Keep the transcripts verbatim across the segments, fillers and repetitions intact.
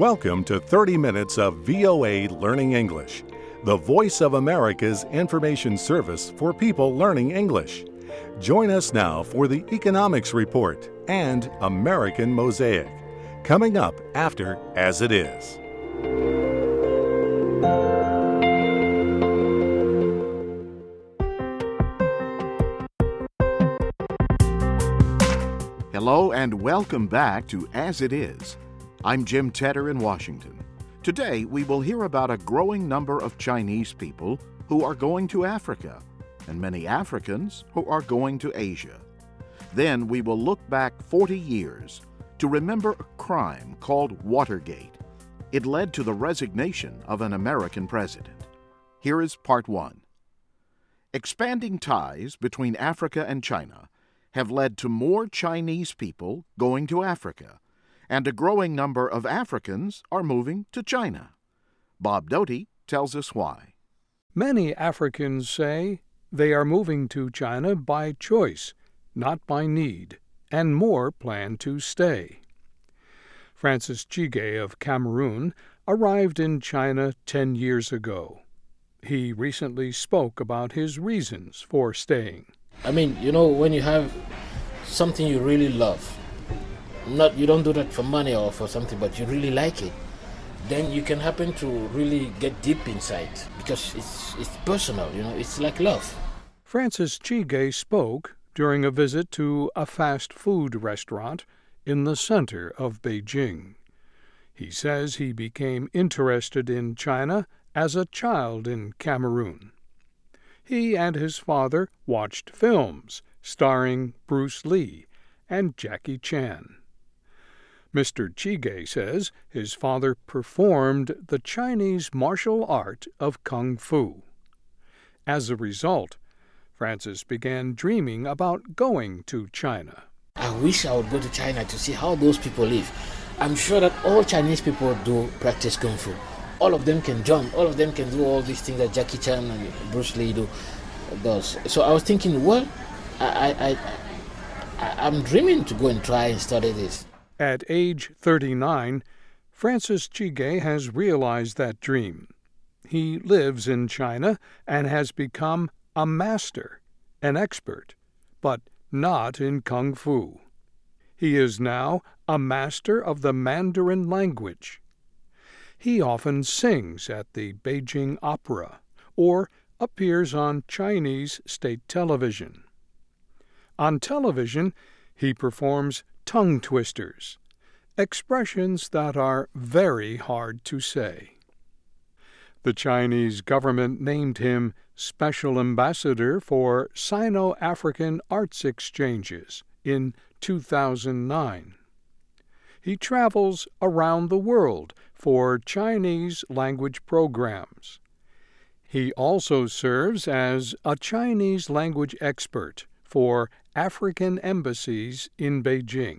Welcome to thirty minutes of V O A Learning English, the voice of America's information service for people learning English. Join us now for the Economics Report and American Mosaic, coming up after As It Is. Hello and welcome back to As It Is. I'm Jim Tedder in Washington. Today we will hear about a growing number of Chinese people who are going to Africa and many Africans who are going to Asia. Then we will look back forty years to remember a crime called Watergate. It led to the resignation of an American president. Here is part one. Expanding ties between Africa and China have led to more Chinese people going to Africa, and a growing number of Africans are moving to China. Bob Doty tells us why. Many Africans say they are moving to China by choice, not by need, and more plan to stay. Francis Chige of Cameroon arrived in China ten years ago. He recently spoke about his reasons for staying. I mean, you know, when you have something you really love, not you don't do that for money or for something, but you really like it, then you can happen to really get deep inside because it's it's personal, you know, it's like love. Francis Chige spoke during a visit to a fast food restaurant in the center of Beijing. He says he became interested in China as a child in Cameroon. He and his father watched films starring Bruce Lee and Jackie Chan. Mister Chige says his father performed the Chinese martial art of Kung Fu. As a result, Francis began dreaming about going to China. I wish I would go to China to see how those people live. I'm sure that all Chinese people do practice Kung Fu. All of them can jump. All of them can do all these things that Jackie Chan and Bruce Lee do. Does. So I was thinking, well, I, I, I, I'm dreaming to go and try and study this. At age thirty-nine, Francis Chige has realized that dream. He lives in China and has become a master, an expert, but not in Kung Fu. He is now a master of the Mandarin language. He often sings at the Beijing Opera or appears on Chinese state television. On television, he performs tongue twisters, expressions that are very hard to say. The Chinese government named him Special Ambassador for Sino-African Arts Exchanges in two thousand nine. He travels around the world for Chinese language programs. He also serves as a Chinese language expert for African embassies in Beijing.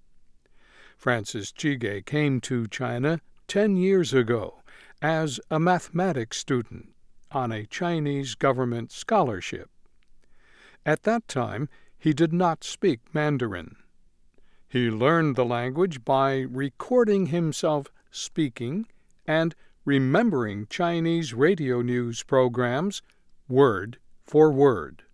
Francis Chige came to China ten years ago as a mathematics student on a Chinese government scholarship. At that time, he did not speak Mandarin. He learned the language by recording himself speaking and remembering Chinese radio news programs word for word.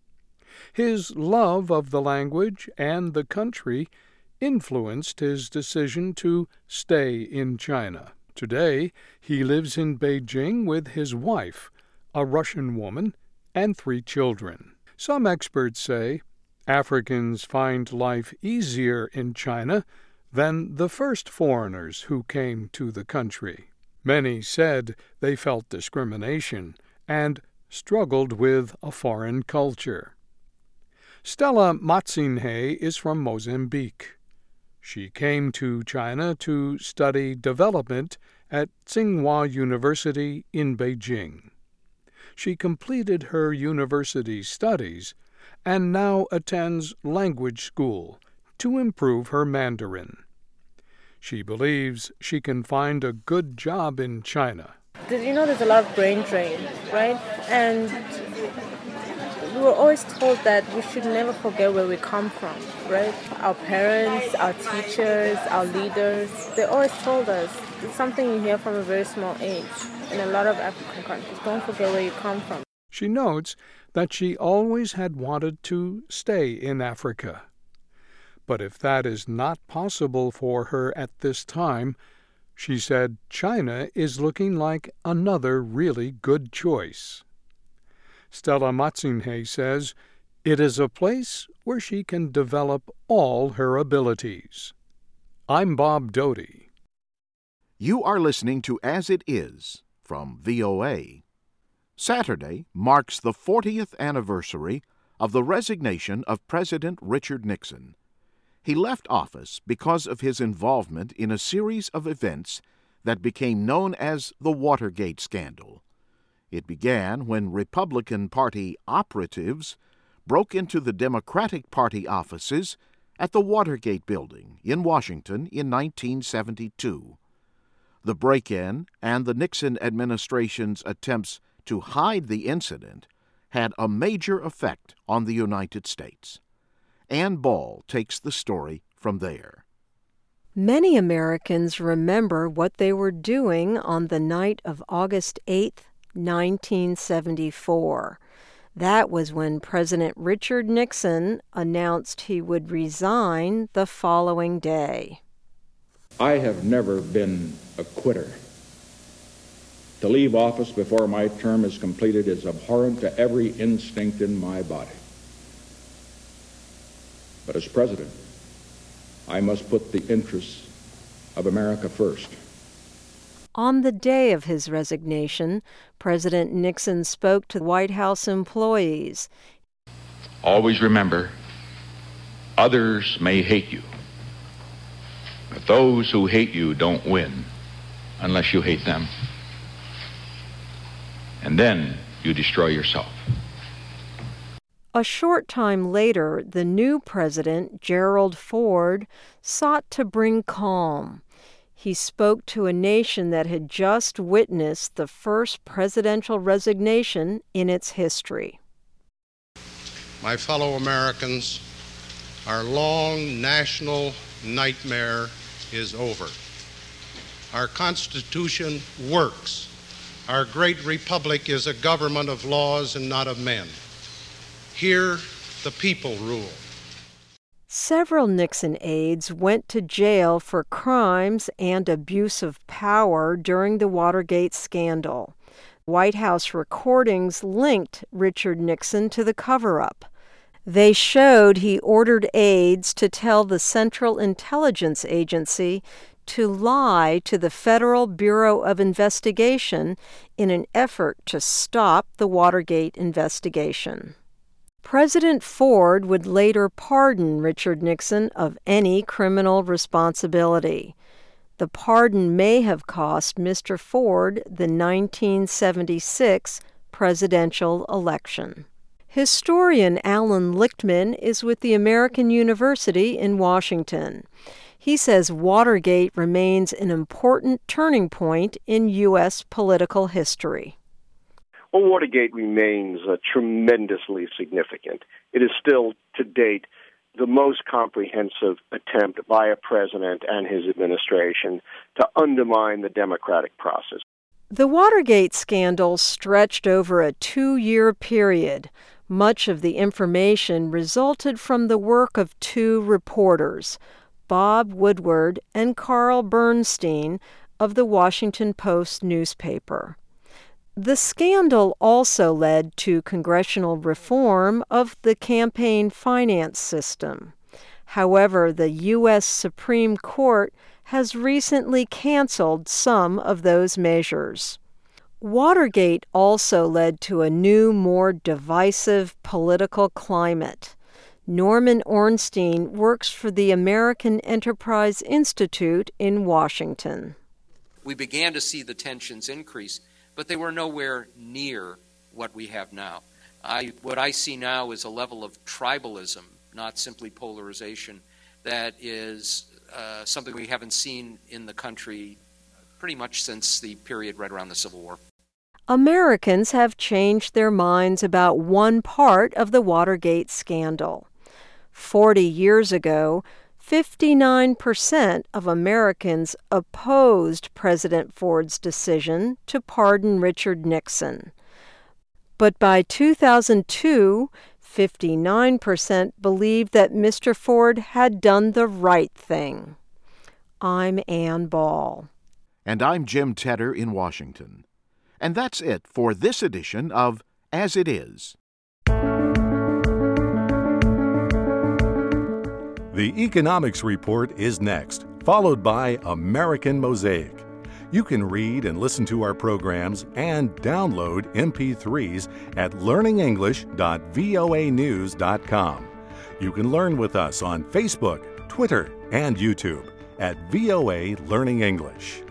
His love of the language and the country influenced his decision to stay in China. Today, he lives in Beijing with his wife, a Russian woman, and three children. Some experts say Africans find life easier in China than the first foreigners who came to the country. Many said they felt discrimination and struggled with a foreign culture. Stella Matsinhe is from Mozambique. She came to China to study development at Tsinghua University in Beijing. She completed her university studies and now attends language school to improve her Mandarin. She believes she can find a good job in China. Did you know there's a lot of brain drain, right? And we were always told that we should never forget where we come from, right? Our parents, our teachers, our leaders, they always told us it's something you hear from a very small age in a lot of African countries. Don't forget where you come from. She notes that she always had wanted to stay in Africa. But if that is not possible for her at this time, she said China is looking like another really good choice. Stella Matsinhe says it is a place where she can develop all her abilities. I'm Bob Doty. You are listening to As It Is from V O A. Saturday marks the fortieth anniversary of the resignation of President Richard Nixon. He left office because of his involvement in a series of events that became known as the Watergate scandal. It began when Republican Party operatives broke into the Democratic Party offices at the Watergate Building in Washington in nineteen seventy-two. The break-in and the Nixon administration's attempts to hide the incident had a major effect on the United States. Ann Ball takes the story from there. Many Americans remember what they were doing on the night of August eighth, nineteen seventy-four. That was when President Richard Nixon announced he would resign the following day. I have never been a quitter. To leave office before my term is completed is abhorrent to every instinct in my body. But as president, I must put the interests of America first. On the day of his resignation, President Nixon spoke to White House employees. Always remember, others may hate you, but those who hate you don't win unless you hate them. And then you destroy yourself. A short time later, the new president, Gerald Ford, sought to bring calm. He spoke to a nation that had just witnessed the first presidential resignation in its history. My fellow Americans, our long national nightmare is over. Our Constitution works. Our great republic is a government of laws and not of men. Here, the people rule. Several Nixon aides went to jail for crimes and abuse of power during the Watergate scandal. White House recordings linked Richard Nixon to the cover-up. They showed he ordered aides to tell the Central Intelligence Agency to lie to the Federal Bureau of Investigation in an effort to stop the Watergate investigation. President Ford would later pardon Richard Nixon of any criminal responsibility. The pardon may have cost Mister Ford the nineteen seventy-six presidential election. Historian Alan Lichtman is with the American University in Washington. He says Watergate remains an important turning point in U S political history. Well, Watergate remains uh, tremendously significant. It is still, to date, the most comprehensive attempt by a president and his administration to undermine the democratic process. The Watergate scandal stretched over a two-year period. Much of the information resulted from the work of two reporters, Bob Woodward and Carl Bernstein of the Washington Post newspaper. The scandal also led to congressional reform of the campaign finance system. However, the U S Supreme Court has recently canceled some of those measures. Watergate also led to a new, more divisive political climate. Norman Ornstein works for the American Enterprise Institute in Washington. We began to see the tensions increase, but they were nowhere near what we have now. I, what I see now is a level of tribalism, not simply polarization, that is uh, something we haven't seen in the country pretty much since the period right around the Civil War. Americans have changed their minds about one part of the Watergate scandal. Forty years ago, fifty-nine percent of Americans opposed President Ford's decision to pardon Richard Nixon. But by two thousand two, fifty-nine percent believed that Mister Ford had done the right thing. I'm Ann Ball. And I'm Jim Tedder in Washington. And that's it for this edition of As It Is. The Economics Report is next, followed by American Mosaic. You can read and listen to our programs and download M P threes at learning english dot voa news dot com. You can learn with us on Facebook, Twitter, and YouTube at V O A Learning English.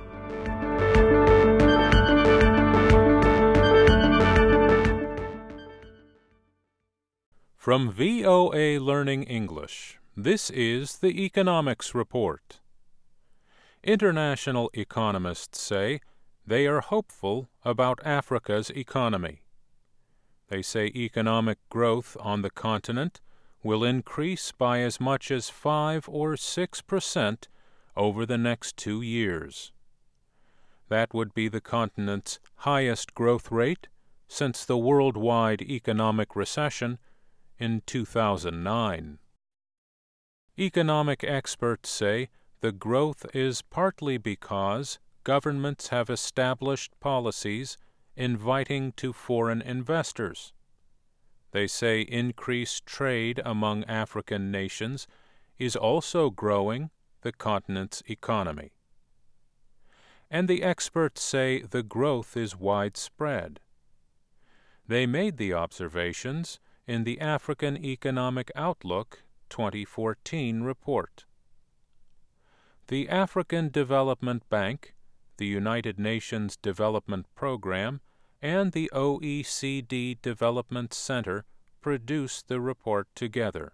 From V O A Learning English, this is the Economics Report. International economists say they are hopeful about Africa's economy. They say economic growth on the continent will increase by as much as five or six percent over the next two years. That would be the continent's highest growth rate since the worldwide economic recession in two thousand nine. Economic experts say the growth is partly because governments have established policies inviting to foreign investors. They say increased trade among African nations is also growing the continent's economy. And the experts say the growth is widespread. They made the observations in the African Economic Outlook twenty fourteen report. The African Development Bank, the United Nations Development Program, and the O E C D Development Center produced the report together.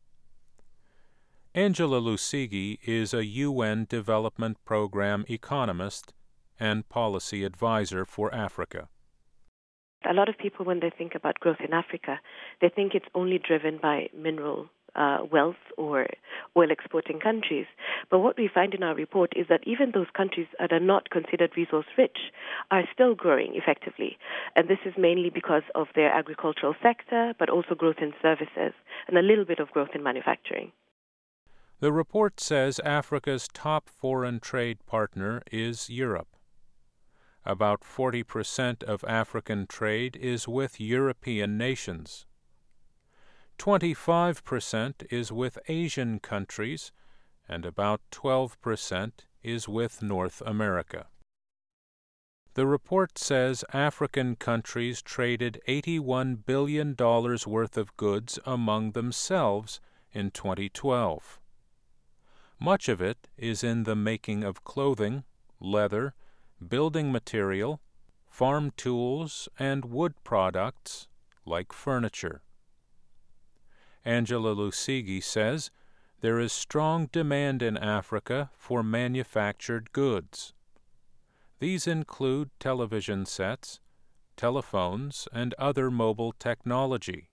Angela Lusigi is a U N Development Program economist and policy advisor for Africa. A lot of people, when they think about growth in Africa, they think it's only driven by mineral uh, wealth or oil-exporting countries. But what we find in our report is that even those countries that are not considered resource-rich are still growing effectively. And this is mainly because of their agricultural sector, but also growth in services and a little bit of growth in manufacturing. The report says Africa's top foreign trade partner is Europe. About forty percent of African trade is with European nations. twenty-five percent is with Asian countries, and about twelve percent is with North America. The report says African countries traded eighty-one billion dollars worth of goods among themselves in twenty twelve. Much of it is in the making of clothing, leather, building material, farm tools, and wood products like furniture. Angela Lusigi says there is strong demand in Africa for manufactured goods. These include television sets, telephones, and other mobile technology.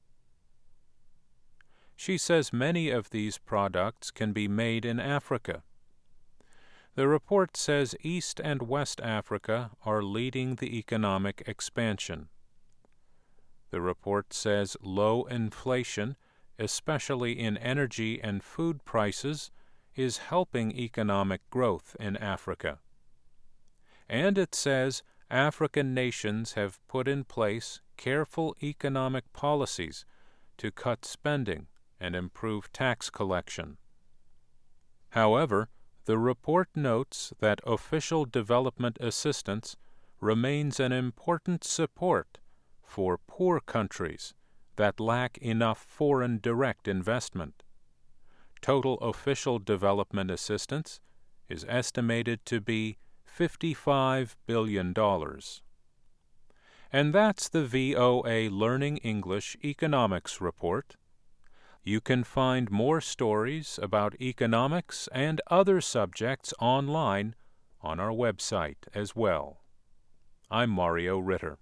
She says many of these products can be made in Africa. The report says East and West Africa are leading the economic expansion. The report says low inflation, especially in energy and food prices, is helping economic growth in Africa. And it says African nations have put in place careful economic policies to cut spending and improve tax collection. However, the report notes that official development assistance remains an important support for poor countries that lack enough foreign direct investment. Total official development assistance is estimated to be fifty-five billion dollars. And that's the V O A Learning English Economics Report. You can find more stories about economics and other subjects online on our website as well. I'm Mario Ritter.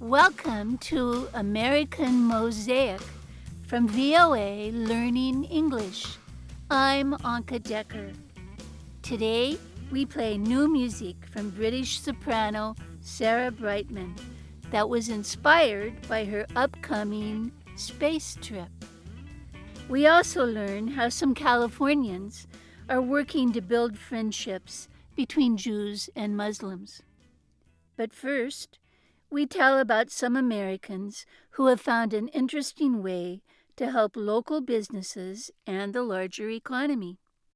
Welcome to American Mosaic from V O A Learning English. I'm Anka Decker. Today, we play new music from British soprano Sarah Brightman that was inspired by her upcoming space trip. We also learn how some Californians are working to build friendships between Jews and Muslims. But first, we tell about some Americans who have found an interesting way to help local businesses and the larger economy.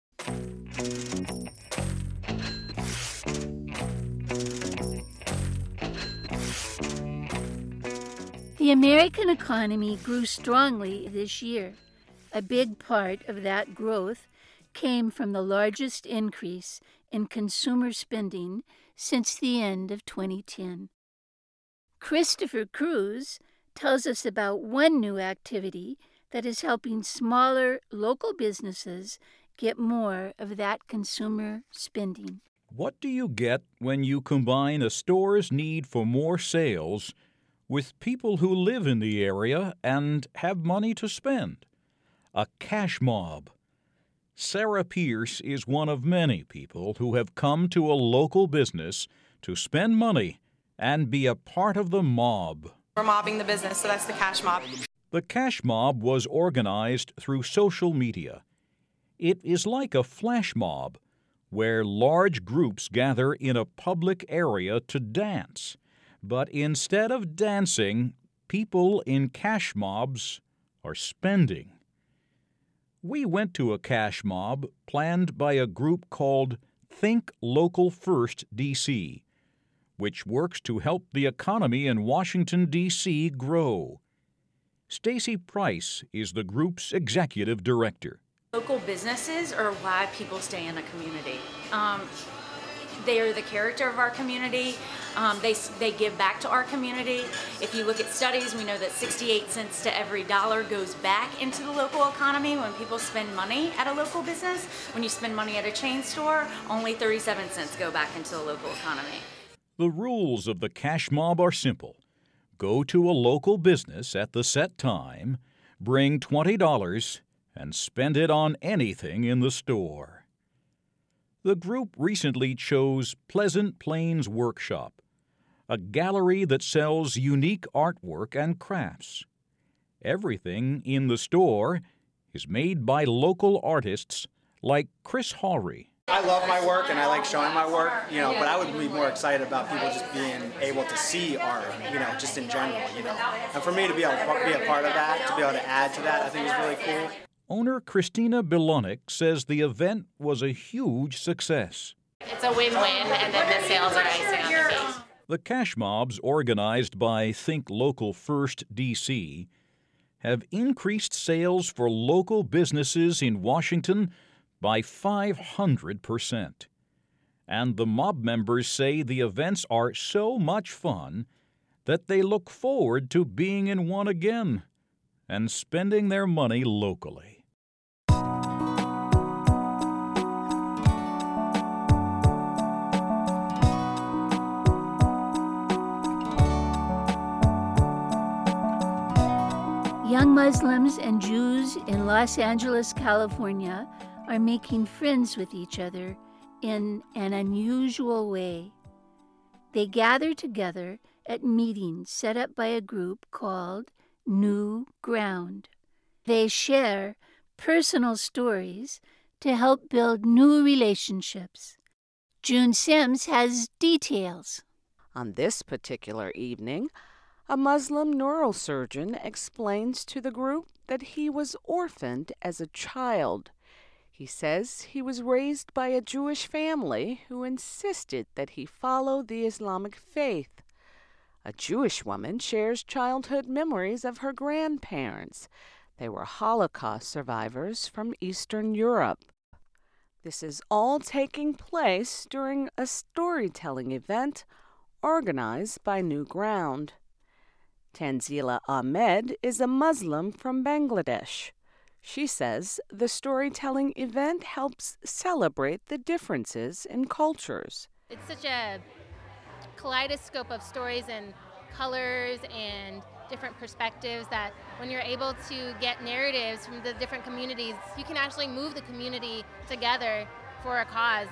The American economy grew strongly this year. A big part of that growth came from the largest increase in consumer spending since the end of twenty ten. Christopher Cruz tells us about one new activity that is helping smaller local businesses get more of that consumer spending. What do you get when you combine a store's need for more sales with people who live in the area and have money to spend? A cash mob. Sarah Pierce is one of many people who have come to a local business to spend money and be a part of the mob. We're mobbing the business, so that's the cash mob. The cash mob was organized through social media. It is like a flash mob, where large groups gather in a public area to dance. But instead of dancing, people in cash mobs are spending. We went to a cash mob planned by a group called Think Local First D C, which works to help the economy in Washington, D C grow. Stacy Price is the group's executive director. Local businesses are why people stay in a community. Um, they are the character of our community. Um, they, they give back to our community. If you look at studies, we know that sixty-eight cents to every dollar goes back into the local economy when people spend money at a local business. When you spend money at a chain store, only thirty-seven cents go back into the local economy. The rules of the cash mob are simple. Go to a local business at the set time, bring twenty dollars, and spend it on anything in the store. The group recently chose Pleasant Plains Workshop, a gallery that sells unique artwork and crafts. Everything in the store is made by local artists like Chris Hawry. I love my work and I like showing my work, you know, but I would be more excited about people just being able to see art, you know, just in general, you know. And for me to be able to be a part of that, to be able to add to that, I think is really cool. Owner Christina Bilonic says the event was a huge success. It's a win-win, and then the sales are icing on the cake. The cash mobs, organized by Think Local First D C, have increased sales for local businesses in Washington by five hundred percent. And the mob members say the events are so much fun that they look forward to being in one again and spending their money locally. Young Muslims and Jews in Los Angeles, California, are making friends with each other in an unusual way. They gather together at meetings set up by a group called New Ground. They share personal stories to help build new relationships. June Sims has details. On this particular evening, a Muslim neurosurgeon explains to the group that he was orphaned as a child. He says he was raised by a Jewish family who insisted that he follow the Islamic faith. A Jewish woman shares childhood memories of her grandparents. They were Holocaust survivors from Eastern Europe. This is all taking place during a storytelling event organized by New Ground. Tanzila Ahmed is a Muslim from Bangladesh. She says the storytelling event helps celebrate the differences in cultures. It's such a kaleidoscope of stories and colors and different perspectives, that when you're able to get narratives from the different communities, you can actually move the community together for a cause.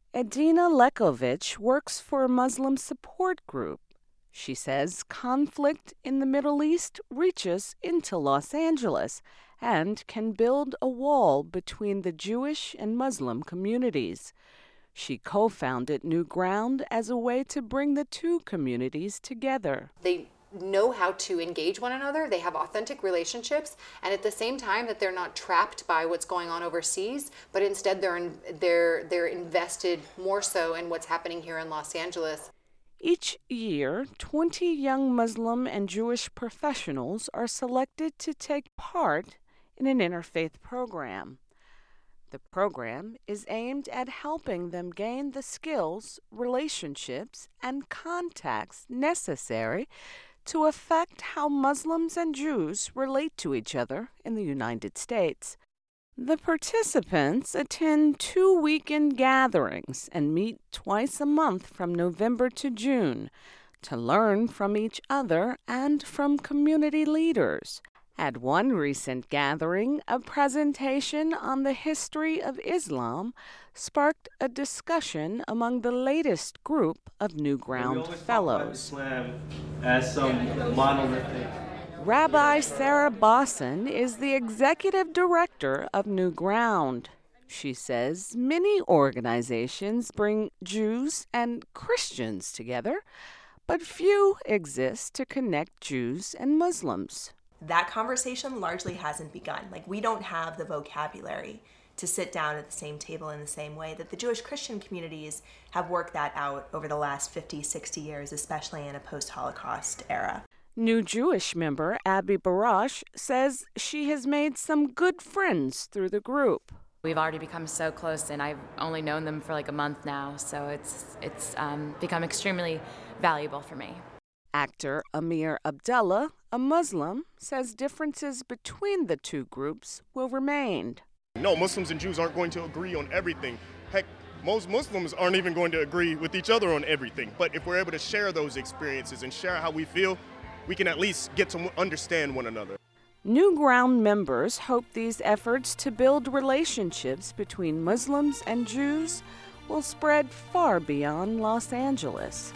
Edina Lekovich works for a Muslim support group. She says conflict in the Middle East reaches into Los Angeles and can build a wall between the Jewish and Muslim communities. She co-founded New Ground as a way to bring the two communities together. They know how to engage one another, they have authentic relationships, and at the same time that they're not trapped by what's going on overseas, but instead they're in, they're they're invested more so in what's happening here in Los Angeles. Each year, twenty young Muslim and Jewish professionals are selected to take part in an interfaith program. The program is aimed at helping them gain the skills, relationships, and contacts necessary to affect how Muslims and Jews relate to each other in the United States. The participants attend two weekend gatherings and meet twice a month from November to June to learn from each other and from community leaders. At one recent gathering, a presentation on the history of Islam sparked a discussion among the latest group of New Ground fellows. Islam as some monolithic. Rabbi Sarah Bosson is the executive director of New Ground. She says many organizations bring Jews and Christians together, but few exist to connect Jews and Muslims. That conversation largely hasn't begun. Like, we don't have the vocabulary to sit down at the same table in the same way that the Jewish Christian communities have worked that out over the last fifty, sixty years, especially in a post-Holocaust era. New Jewish member Abby Barash says she has made some good friends through the group. We've already become so close, and I've only known them for like a month now, so it's it's um, become extremely valuable for me. Actor Amir Abdullah, a Muslim, says differences between the two groups will remain. No, Muslims and Jews aren't going to agree on everything. Heck, most Muslims aren't even going to agree with each other on everything. But if we're able to share those experiences and share how we feel, we can at least get to understand one another. New Ground members hope these efforts to build relationships between Muslims and Jews will spread far beyond Los Angeles.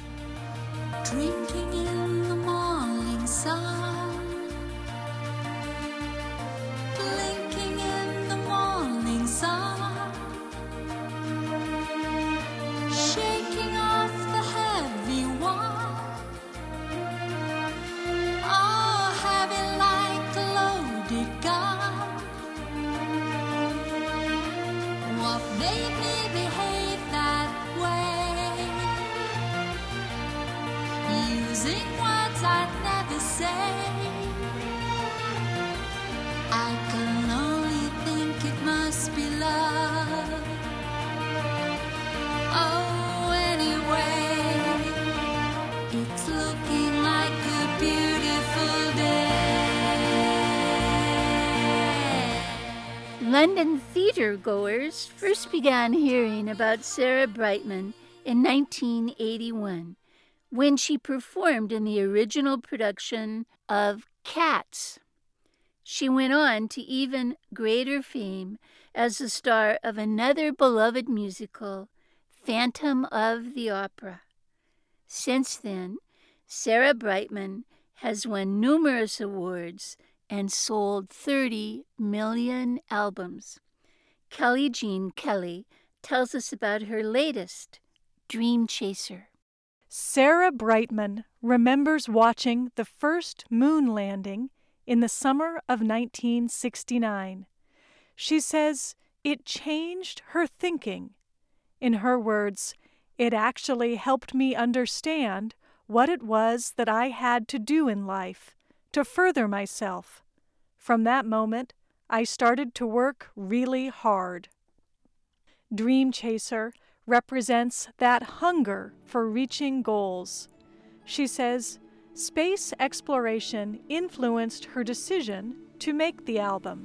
Drinking in the morning sun, blinking in the morning sun, shaking off the heavy one, oh, heavy like a loaded gun. What made me behave that way? Using words I'd never say. I can only think it must be love. Oh, anyway, it's looking like a beautiful day. London theatre goers first began hearing about Sarah Brightman in nineteen eighty-one. When she performed in the original production of Cats. She went on to even greater fame as the star of another beloved musical, Phantom of the Opera. Since then, Sarah Brightman has won numerous awards and sold thirty million albums. Kelly Jean Kelly tells us about her latest, Dream Chaser. Sarah Brightman remembers watching the first moon landing in the summer of nineteen sixty-nine. She says it changed her thinking. In her words, it actually helped me understand what it was that I had to do in life to further myself. From that moment, I started to work really hard. Dream Chaser represents that hunger for reaching goals. She says space exploration influenced her decision to make the album.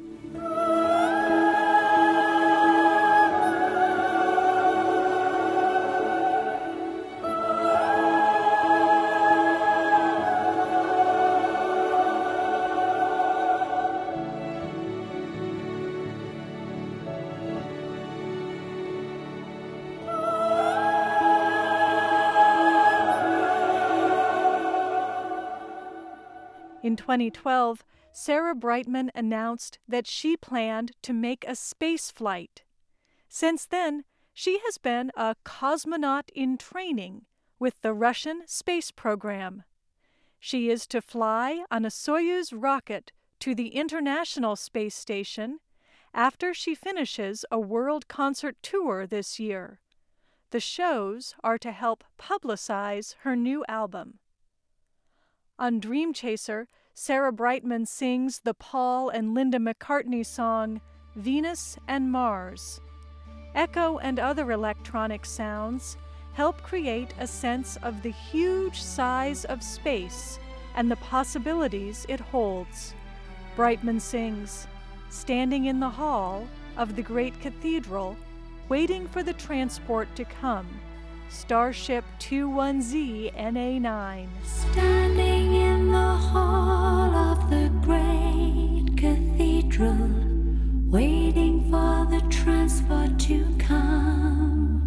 In twenty twelve, Sarah Brightman announced that she planned to make a space flight. Since then, she has been a cosmonaut in training with the Russian space program. She is to fly on a Soyuz rocket to the International Space Station after she finishes a world concert tour this year. The shows are to help publicize her new album. On Dream Chaser, Sarah Brightman sings the Paul and Linda McCartney song Venus and Mars. Echo and other electronic sounds help create a sense of the huge size of space and the possibilities it holds. Brightman sings, standing in the hall of the great cathedral, waiting for the transport to come, Starship twenty-one Z N A nine. Standing in the hall of the great cathedral, waiting for the transport to come.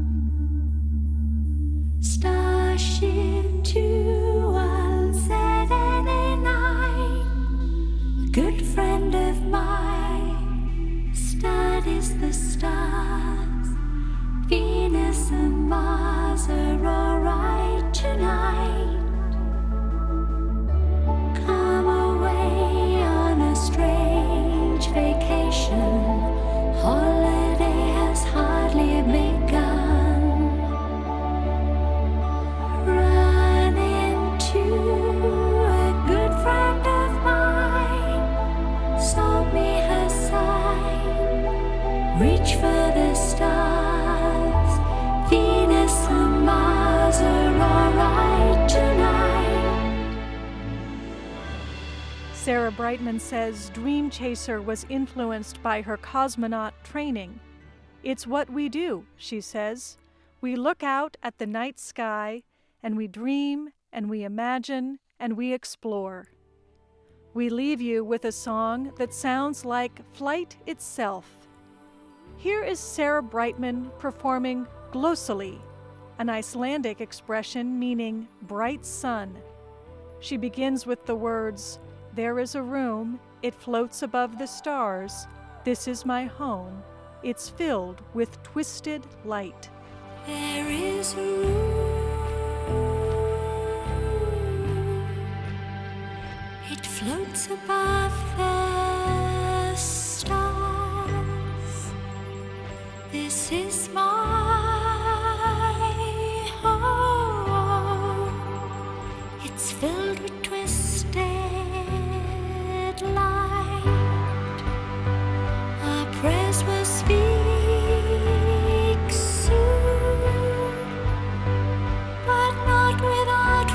Starship twenty-one Z N A nine, a good friend of mine, studies the stars. Venus and Mars are alright tonight. Come away on a strange vacation. Holiday has hardly begun. Run into a good friend of mine. Sold me her sign. Reach for the stars. Venus and Mars are alright tonight. Sarah Brightman says Dream Chaser was influenced by her cosmonaut training. It's what we do, she says. We look out at the night sky, and we dream, and we imagine, and we explore. We leave you with a song that sounds like flight itself. Here is Sarah Brightman performing Glossally, an Icelandic expression meaning bright sun. She begins with the words, "There is a room, it floats above the stars. This is my home, it's filled with twisted light." There is a room, it floats above the stars. This is my it's filled with twisted light. Our prayers will speak soon, but not without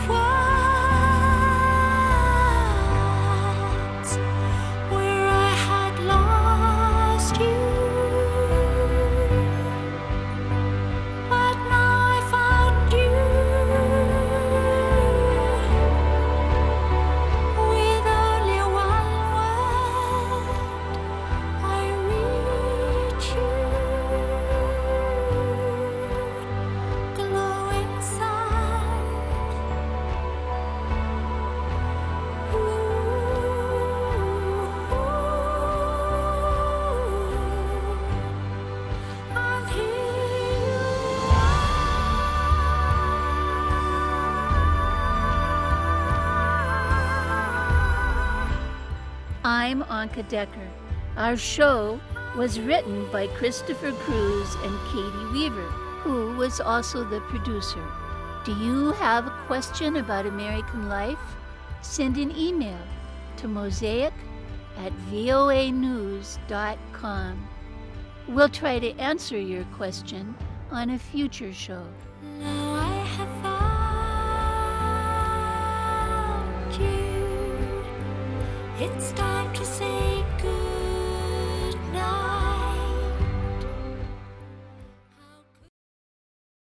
words. Where I had lost you, but now I found you. I'm Anka Decker. Our show was written by Christopher Cruz and Katie Weaver, who was also the producer. Do you have a question about American life? Send an email to mosaic at voa news dot com. We'll try to answer your question on a future show. Now I have found you. It's time to say